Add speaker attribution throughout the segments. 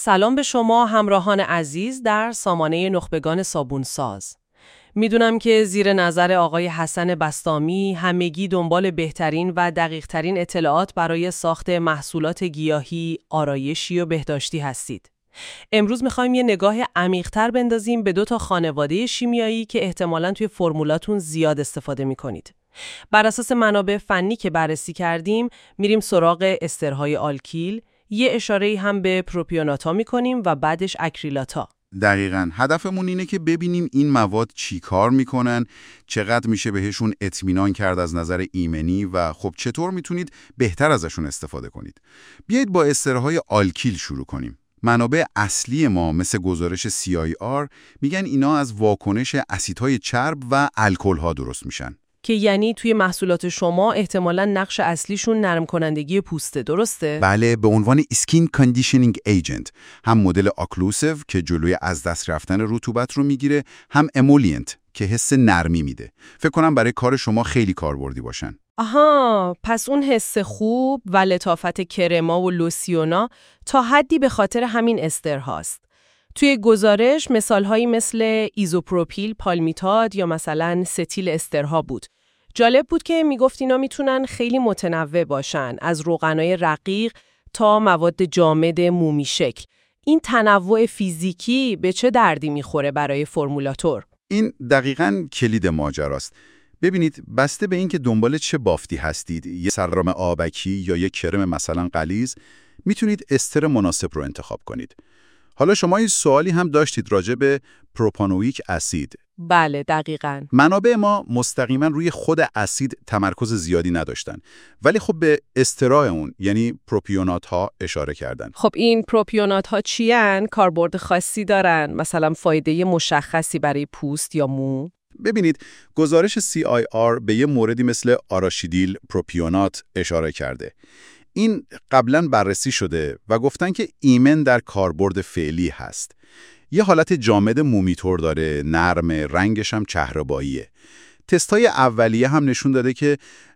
Speaker 1: سلام به شما همراهان عزیز در سامانه نخبگان صابونساز. میدونم که زیر نظر آقای حسن بسطامی همگی دنبال بهترین و دقیقترین اطلاعات برای ساخت محصولات گیاهی، آرایشی و بهداشتی هستید. امروز میخوایم یه نگاه عمیق‌تر بندازیم به 2 خانواده شیمیایی که احتمالاً توی فرمولاتون زیاد استفاده میکنید. بر اساس منابع فنی که بررسی کردیم، میریم سراغ استرهای آلکیل، یه اشاره‌ای هم به پروپیوناتا میکنیم و بعدش اکریلاتا.
Speaker 2: دقیقاً هدفمون اینه که ببینیم این مواد چی کار میکنن، چقدر میشه بهشون اطمینان کرد از نظر ایمنی و خب چطور میتونید بهتر ازشون استفاده کنید. بیایید با استرهای آلکیل شروع کنیم. منابع اصلی ما مثل گزارش CIR میگن اینا از واکنش اسیدهای چرب و الکل‌ها درست میشن.
Speaker 1: که یعنی توی محصولات شما احتمالاً نقش اصلیشون نرم کنندگی پوسته، درسته؟
Speaker 2: بله، به عنوان Skin Conditioning Agent، هم مدل آکلوسیو که جلوی از دست رفتن رطوبت رو میگیره، هم امولینت که حس نرمی میده. فکر کنم برای کار شما خیلی کاربردی باشن.
Speaker 1: آها، پس اون حس خوب و لطافت کرما و لوسیونا تا حدی به خاطر همین استر هاست. توی گزارش مثالهایی مثل ایزوپروپیل پالمیتاد یا مثلا ستیل استرها بود. جالب بود که میگفت اینا میتونن خیلی متنوع باشن، از روغنای رقیق تا مواد جامد مومی شکل. این تنوع فیزیکی به چه دردی میخوره برای فرمولاتور؟
Speaker 2: این دقیقاً کلید ماجراست. ببینید، بسته به این که دنبال چه بافتی هستید، یه سرم آبکی یا یه کرم مثلا غلیظ، میتونید استر مناسب رو انتخاب کنید. حالا شما این سوالی هم داشتید راجع به پروپانوئیک اسید.
Speaker 1: بله، دقیقاً.
Speaker 2: منابع ما مستقیما روی خود اسید تمرکز زیادی نداشتن، ولی خب به استرای اون یعنی پروپیونات ها اشاره کردن.
Speaker 1: خب این پروپیونات ها چی هن؟ کاربرد خاصی دارن؟ مثلا فایده مشخصی برای پوست یا مو؟
Speaker 2: ببینید، گزارش CIR به یه موردی مثل آراشیدیل پروپیونات اشاره کرده. این قبلا بررسی شده و گفتن که ایمن در کاربرد فعلی هست. یه حالت جامد مومیتور داره، نرم، رنگش هم چهره‌باییه. تستای اولیه هم نشون داده که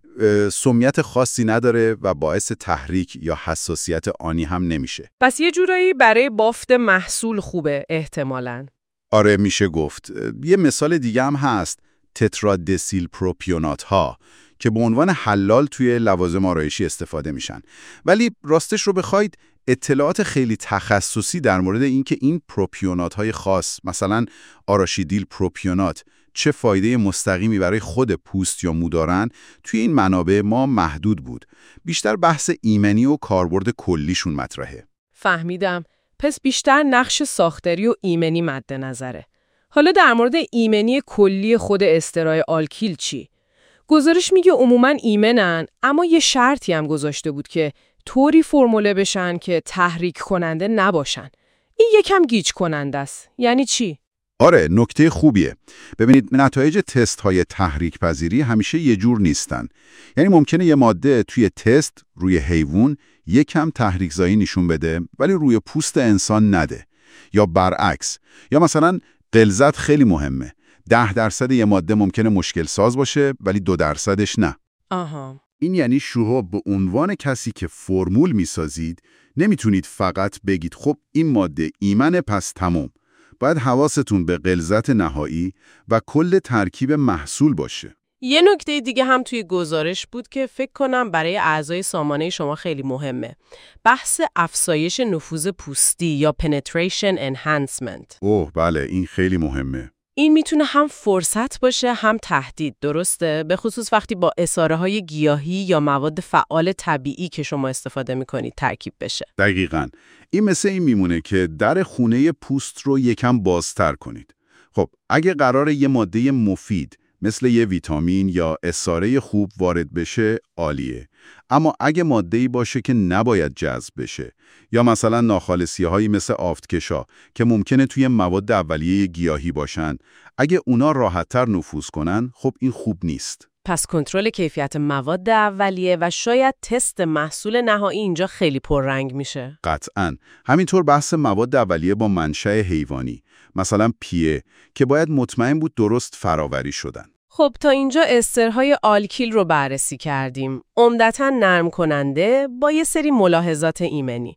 Speaker 2: سمیت خاصی نداره و باعث تحریک یا حساسیت آنی هم نمیشه.
Speaker 1: پس یه جورایی برای بافت محصول خوبه احتمالاً.
Speaker 2: آره، میشه گفت. یه مثال دیگه هم هست، تترادسیل پروپیونات ها که به عنوان حلال توی لوازم آرایشی استفاده میشن. ولی راستش رو بخواید، اطلاعات خیلی تخصصی در مورد اینکه این پروپیونات های خاص، مثلا آراشیدیل پروپیونات، چه فایده مستقیمی برای خود پوست یا مو دارن، توی این منابع ما محدود بود. بیشتر بحث ایمنی و کاربرد کلیشون مطرحه.
Speaker 1: فهمیدم. پس بیشتر نقش ساختاری و ایمنی مد نظره. حالا در مورد ایمنی کلی خود استرای آلکیل چی؟ گزارش میگه عموماً ایمنن، اما یه شرطی هم گذاشته بود که طوری فرموله بشن که تحریک کننده نباشن. این یکم گیج کننده است. یعنی چی؟
Speaker 2: آره، نکته خوبیه. ببینید، نتایج تست های تحریک پذیری همیشه یه جور نیستن. یعنی ممکنه یه ماده توی تست روی حیوان یکم تحریک زایی نشون بده ولی روی پوست انسان نده. یا برعکس. یا مثلا غلظت خیلی مهمه. 10% یه ماده ممکنه مشکل ساز باشه ولی 2%ش نه.
Speaker 1: آها.
Speaker 2: این یعنی شما به عنوان کسی که فرمول میسازید نمیتونید فقط بگید خب این ماده ایمنه پس تمام. باید حواستون به غلظت نهایی و کل ترکیب محصول باشه.
Speaker 1: یه نکته دیگه هم توی گزارش بود که فکر کنم برای اعضای سامانه شما خیلی مهمه. بحث افزایش نفوذ پوستی یا penetration enhancement.
Speaker 2: اوه بله، این خیلی مهمه.
Speaker 1: این میتونه هم فرصت باشه هم تهدید، درسته؟ به خصوص وقتی با اثاره‌های گیاهی یا مواد فعال طبیعی که شما استفاده میکنید ترکیب بشه.
Speaker 2: دقیقاً. این مثل این میمونه که در خونه پوست رو یکم بازتر کنید. خب اگه قراره یه ماده مفید مثل یه ویتامین یا اثاره خوب وارد بشه، عالیه. اما اگه ماده‌ای باشه که نباید جذب بشه یا مثلا ناخالصی‌هایی مثل آفتکشا که ممکنه توی مواد اولیه گیاهی باشن، اگه اونا راحت‌تر نفوذ کنن، خب این خوب نیست.
Speaker 1: پس کنترل کیفیت مواد اولیه و شاید تست محصول نهایی اینجا خیلی پررنگ میشه.
Speaker 2: قطعاً. همینطور بحث مواد اولیه با منشأ حیوانی، مثلا پیه، که باید مطمئن بود درست فراوری شدن.
Speaker 1: خب تا اینجا استرهای آلکیل رو بررسی کردیم. عمدتاً نرم کننده با یه سری ملاحظات ایمنی.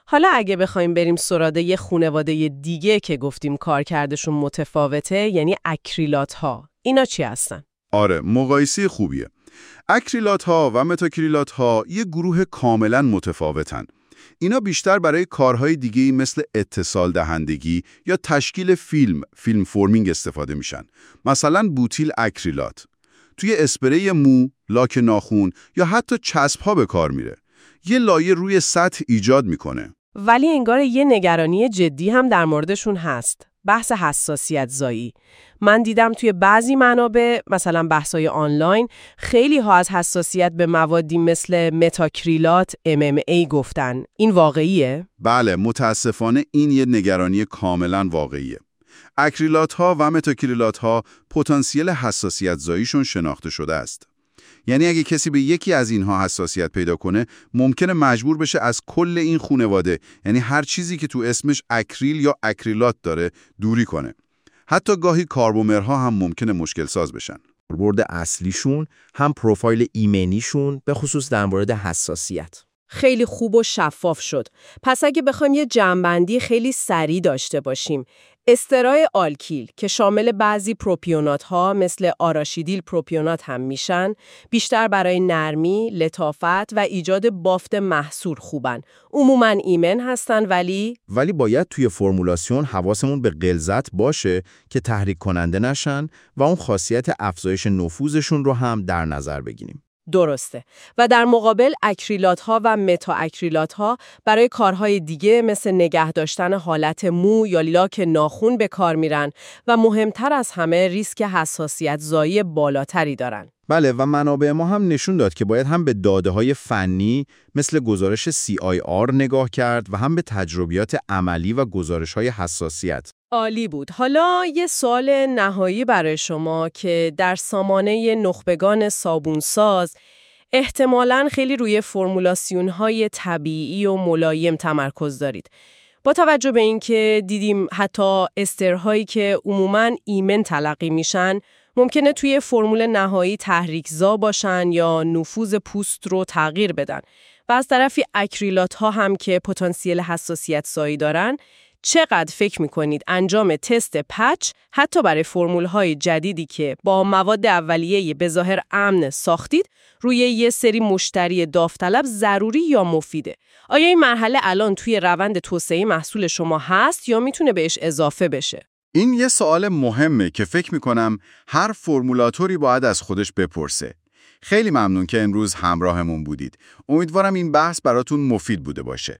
Speaker 1: حالا اگه بخوایم بریم سراغ یه خانواده دیگه که گفتیم کارکردشون متفاوته، یعنی اکریلات‌ها، اینا چی هستن؟
Speaker 2: آره، مقایسه خوبیه. اکریلات‌ها و متاکریلات‌ها یه گروه کاملاً متفاوتن. اینا بیشتر برای کارهای دیگه‌ای مثل اتصال دهندگی یا تشکیل فیلم فورمینگ استفاده میشن. مثلا بوتیل اکریلات. توی اسپری مو، لاک ناخن یا حتی چسب‌ها به کار میره. یه لایه روی سطح ایجاد میکنه.
Speaker 1: ولی انگار یه نگرانی جدی هم در موردشون هست. بحث حساسیت زایی. من دیدم توی بعضی منابع، مثلا بحث‌های آنلاین، خیلی ها از حساسیت به موادی مثل متاکریلات، MMA گفتن. این واقعیه؟
Speaker 2: بله، متاسفانه این یه نگرانی کاملا واقعیه. اکریلات‌ها و متاکریلات‌ها پتانسیل حساسیت زاییشون شناخته شده است. یعنی اگه کسی به یکی از اینها حساسیت پیدا کنه، ممکنه مجبور بشه از کل این خانواده، یعنی هر چیزی که تو اسمش اکریل یا اکریلات داره، دوری کنه. حتی گاهی کاربومرها هم ممکنه مشکل ساز بشن.
Speaker 3: کاربرد اصلیشون هم پروفایل ایمنیشون، به خصوص در مورد حساسیت.
Speaker 1: خیلی خوب و شفاف شد. پس اگه بخوایم یه جمع‌بندی خیلی سریع داشته باشیم، استرای آلکیل که شامل بعضی پروپیونات ها مثل آراشیدیل پروپیونات هم میشن، بیشتر برای نرمی، لطافت و ایجاد بافت محصور خوبن. عموماً ایمن هستن ولی
Speaker 3: باید توی فرمولاسیون حواسمون به غلظت باشه که تحریک کننده نشن و اون خاصیت افزایش نفوذشون رو هم در نظر بگیریم.
Speaker 1: درسته. و در مقابل اکریلات ها و متا اکریلات ها برای کارهای دیگه مثل نگه داشتن حالت مو یا لاک ناخن به کار میرن و مهمتر از همه ریسک حساسیت زایی بالاتری دارن.
Speaker 3: بله، و منابع ما هم نشون داد که باید هم به داده‌های فنی مثل گزارش CIR نگاه کرد و هم به تجربیات عملی و گزارش‌های حساسیت.
Speaker 1: عالی بود. حالا یه سوال نهایی برای شما که در سامانه نخبگان صابونساز احتمالاً خیلی روی فرمولاسیون‌های طبیعی و ملایم تمرکز دارید. با توجه به اینکه دیدیم حتی استرهایی که عموماً ایمن تلقی میشن ممکنه توی فرمول نهایی تحریک‌زا باشن یا نفوذ پوست رو تغییر بدن و از طرفی اکریلات ها هم که پتانسیل حساسیت زایی دارن، چقدر فکر میکنید انجام تست پچ حتی برای فرمول‌های جدیدی که با مواد اولیه بظاهر امن ساختید روی یه سری مشتری داوطلب ضروری یا مفیده؟ آیا این مرحله الان توی روند توسعه محصول شما هست یا میتونه بهش اضافه بشه؟
Speaker 2: این یه سوال مهمه که فکر میکنم هر فرمولاتوری باید از خودش بپرسه. خیلی ممنون که امروز همراهمون بودید. امیدوارم این بحث براتون مفید بوده باشه.